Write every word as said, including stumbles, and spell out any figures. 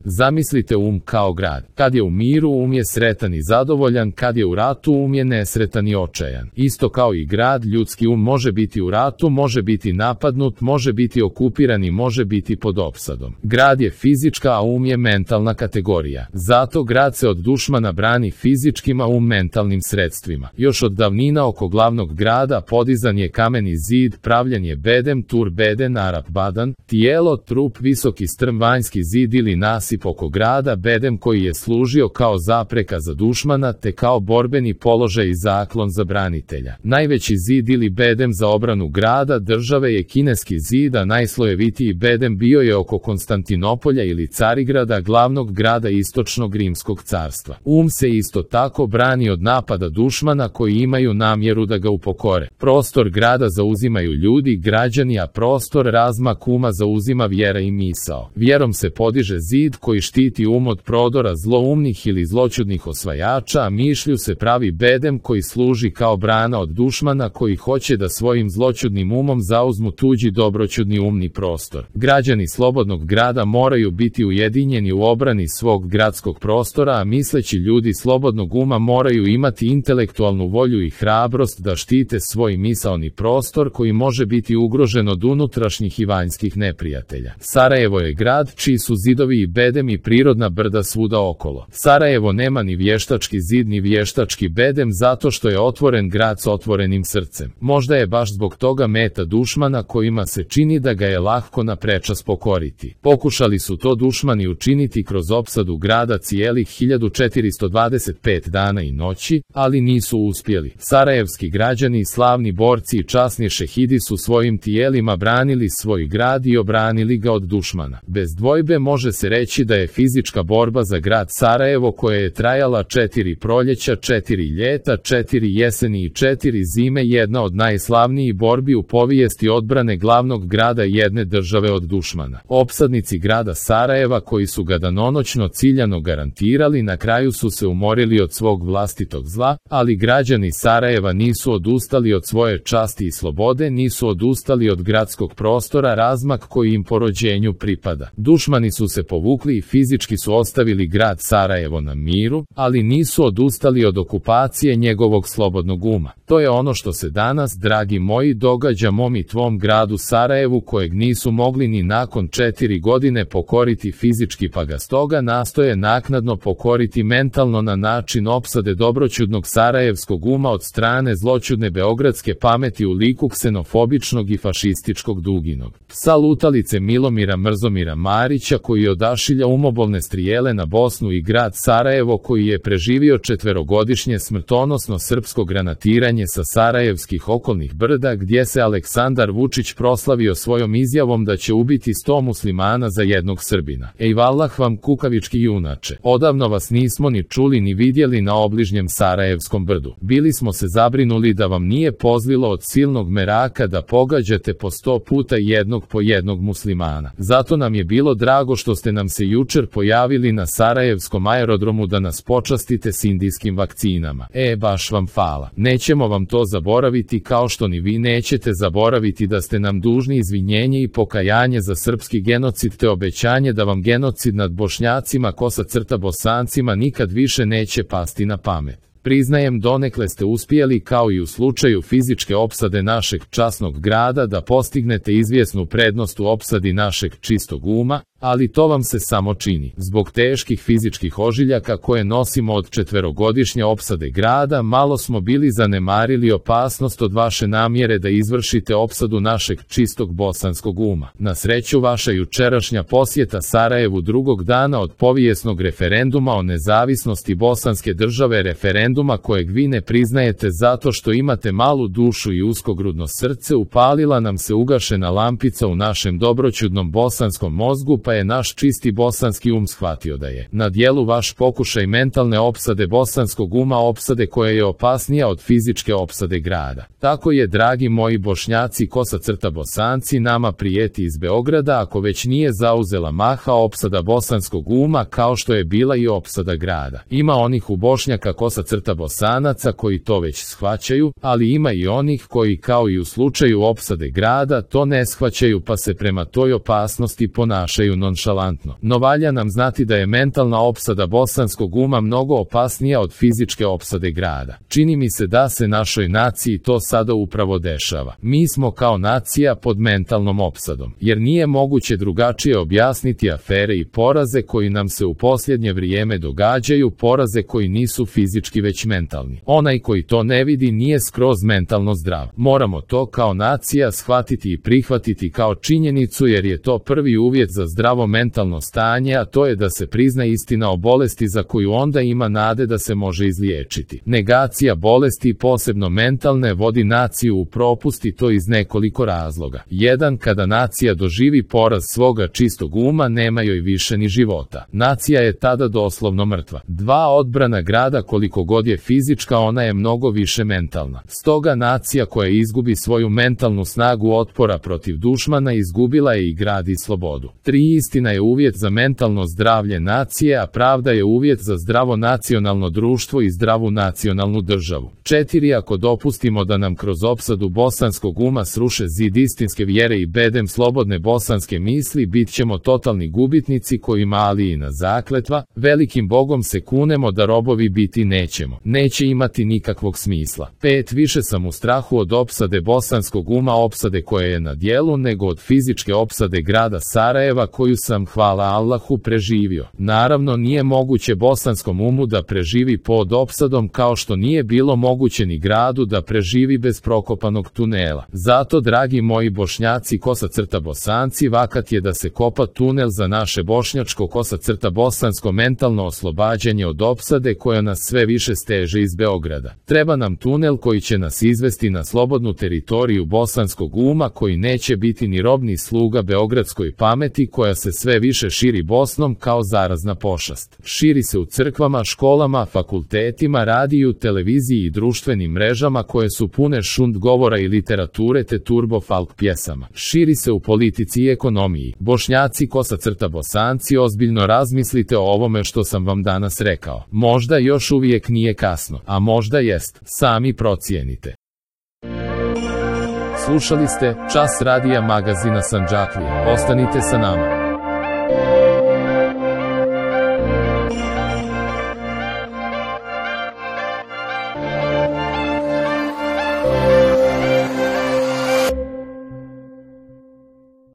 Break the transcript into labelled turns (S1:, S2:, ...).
S1: Zamislite um kao grad. Kad je u miru, um je sretan i zadovoljan, kad je u ratu, um je nesretan i očajan. Isto kao i grad, ljudski um može biti u ratu, može biti napadnut, može biti okupiran i može biti pod opsadom. Grad je fizička, a um je mentalna kategorija. Zato grad se od dušmana brani fizičkim, a um mentalnim sredstvima. Još od davnina oko glavnog grada podizan je kameni zid, pravljen je bedem, tur beden, arap badan, tijelo, trup, visoki strm, vanjski zid ili nasip oko grada, bedem koji je služio kao zapreka za dušmana te kao borbeni položaj i zaklon za branitelja. Najveći zid ili bedem za obranu grada, države je kineski zid, a najslojevitiji bedem bio je oko Konstantinopolja ili Carigrada, glavnog grada istočnog rimskog carstva. Um se isto tako brani od napada dušmana koji imaju namjeru da ga upokore. Prostor grada zauzimaju ljudi, građani, a prostor razmak uma zauzima vjera i misao. Vjerom se podiže zid koji štiti um od prodora zloumnih ili zloćudnih osvajača, a mišlju se pravi bedem koji služi kao brana od dušmana koji hoće da svojim zloćudnim umom zauzmu tuđi dobroćudni umni prostor. Građani slobodnog grada moraju biti ujedinjeni u obrani svog gradskog prostora, a misleći ljudi slobodnog uma moraju imati intelektualnu volju i hrabrost da štite svoj misaoni prostor koji može biti ugrožen od unutrašnjih i vanjskih neprijatelja. Sarajevo je grad čiji su zidovi i bedem i prirodna brda svuda okolo. Sarajevo nema ni vještački zid ni vještački bedem zato što je otvoren grad s otvorenim srcem. Možda je baš zbog toga meta dušmana kojima se čini da ga je lahko na prečas pokoriti. Pokušali su to dušmani učiniti kroz opsadu grada cijelih hiljadu četiristo dvadeset pet dana i noći, ali nisu uspjeli. Sarajevski građani i slavni borci i časni šehidi su svojim tijelima branili svoj grad i obranili ga od dušmana. Bez dvojbe može se reći da je fizička borba za grad Sarajevo, koja je trajala četiri proljeća, četiri ljeta, četiri jeseni i četiri zime, jedna od najslavnijih borbi u povijesti odbrane glavnog grada jedne države od dušmana. Opsadnici grada Sarajeva koji su ga danonoćno ciljano garantirali, na kraju su se umorili od svog vlastitog zla, ali građani Sarajeva nisu odustali od svoje časti i slobode, nisu odustali od gradskog prostora, razmak koji im po rođenju pripada. Dušmani su se povukli i fizički su ostavili grad Sarajevo na miru, ali nisu odustali od okupacije njegovog slobodnog uma. To je ono što se danas, dragi moji, događa mom i tvom gradu Sarajevu, kojeg nisu mogli ni nakon četiri godine pokoriti fizički, pa ga stoga nastoje naknadno pokoriti mentalno na način opsade dobroćudnog sarajevskog uma od strane zloćudne beogradske pameti u liku ksenofobičnog i fašističkog Duginog. Psa lutalice Milomira Mrzomira Marića koji odašilja umobolne strijele na Bosnu i grad Sarajevo koji je preživio četverogodišnje smrtonosno srpsko granatiranje sa sarajevskih okolnih brda gdje se Aleksandar Vučić proslavio svojom izjavom da će ubiti sto muslimana za jednog Srbina. Ejvallah vam kukavički junače, odavno vas nismo ni čuli ni vidjeli na obližnjem Sarajevskom brdu. Bili smo se zabrinuli da vam nije pozlilo od silnog meraka da pogađate po sto puta jednog po jednog muslimana. Zato nam je bilo drago što ste nam se jučer pojavili na Sarajevskom aerodromu da nas počastite s indijskim vakcinama. E, baš vam hvala. Nećemo vam to zaboraviti, kao što ni vi nećete zaboraviti da ste nam dužni izvinjenje i pokajanje za srpski genocid te obećanje da vam genocid nad Bošnjacima kosa crta Bosancima nikad više neće pasti na pamet. Priznajem, donekle ste uspjeli, kao i u slučaju fizičke opsade našeg časnog grada, da postignete izvjesnu prednost u opsadi našeg čistog uma, ali to vam se samo čini. Zbog teških fizičkih ožiljaka koje nosimo od četverogodišnje opsade grada, malo smo bili zanemarili opasnost od vaše namjere da izvršite opsadu našeg čistog bosanskog uma. Na sreću, vaša jučerašnja posjeta Sarajevu drugog dana od povijesnog referenduma o nezavisnosti bosanske države, referenduma kojeg vi ne priznajete zato što imate malu dušu i uskogrudno srce, upalila nam se ugašena lampica u našem dobroćudnom bosanskom mozgu, pa je naš čisti bosanski um shvatio da je na dijelu vaš pokušaj mentalne opsade bosanskog uma, opsade koja je opasnija od fizičke opsade grada. Tako je, dragi moji Bošnjaci kosa crta Bosanci, nama prijeti iz Beograda, ako već nije zauzela maha opsada bosanskog uma kao što je bila i opsada grada. Ima onih u Bošnjaka kosa crta Bosanaca koji to već shvaćaju, ali ima i onih koji, kao i u slučaju opsade grada, to ne shvaćaju pa se prema toj opasnosti ponašaju nonšalantno. No valja nam znati da je mentalna opsada bosanskog uma mnogo opasnija od fizičke opsade grada. Čini mi se da se našoj naciji to sada upravo dešava. Mi smo kao nacija pod mentalnom opsadom, jer nije moguće drugačije objasniti afere i poraze koji nam se u posljednje vrijeme događaju, poraze koji nisu fizički već mentalni. Onaj koji to ne vidi nije skroz mentalno zdrav. Moramo to kao nacija shvatiti i prihvatiti kao činjenicu, jer je to prvi uvjet za zdravo mentalno stanje, a to je da se prizna istina o bolesti za koju onda ima nade da se može izliječiti. Negacija bolesti, posebno mentalne, vodi naciju u propust, i to iz nekoliko razloga. Jedan, kada nacija doživi poraz svoga čistog uma, nema joj više ni života. Nacija je tada doslovno mrtva. Dva, odbrana grada, koliko god je fizička, ona je mnogo više mentalna. Stoga nacija koja izgubi svoju mentalnu snagu otpora protiv dušmana, izgubila je i grad i slobodu. Tri, istina je uvjet za mentalno zdravlje nacije, a pravda je uvjet za zdravo nacionalno društvo i zdravu nacionalnu državu. Četiri, ako dopustimo da nam kroz opsadu bosanskog uma sruše zid istinske vjere i bedem slobodne bosanske misli, bit ćemo totalni gubitnici kojima Alijina zakletva, velikim Bogom se kunemo da robovi biti nećemo. Neće imati nikakvog smisla. Pet, više sam u strahu od opsade bosanskog uma, opsade koja je na dijelu, nego od fizičke opsade grada Sarajeva koju sam, hvala Allahu, preživio. Naravno, nije moguće bosanskom umu da preživi pod opsadom, kao što nije bilo moguće ni gradu da preživi bez prokopanog tunela. Zato, dragi moji Bošnjaci kosa crta Bosanci, vakat je da se kopa tunel za naše bošnjačko kosa crta bosansko mentalno oslobađanje od opsade koja nas sve više steže iz Beograda. Treba nam tunel koji će nas izvesti na slobodnu teritoriju bosanskog uma, koji neće biti ni robni sluga beogradskoj pameti koja se sve više širi Bosnom kao zarazna pošast. Širi se u crkvama, školama, fakultetima, radiju, televiziji i društvenim mrežama koje su pune šund govora i literature te turbo folk pjesama. Širi se u politici i ekonomiji. Bošnjaci kosa crta Bosanci, ozbiljno razmislite o ovome što sam vam danas rekao. Možda još uvijek nije kasno, a možda jest. Sami procijenite. Slušali ste Čas radija magazina Sandžaklija. Ostanite sa nama.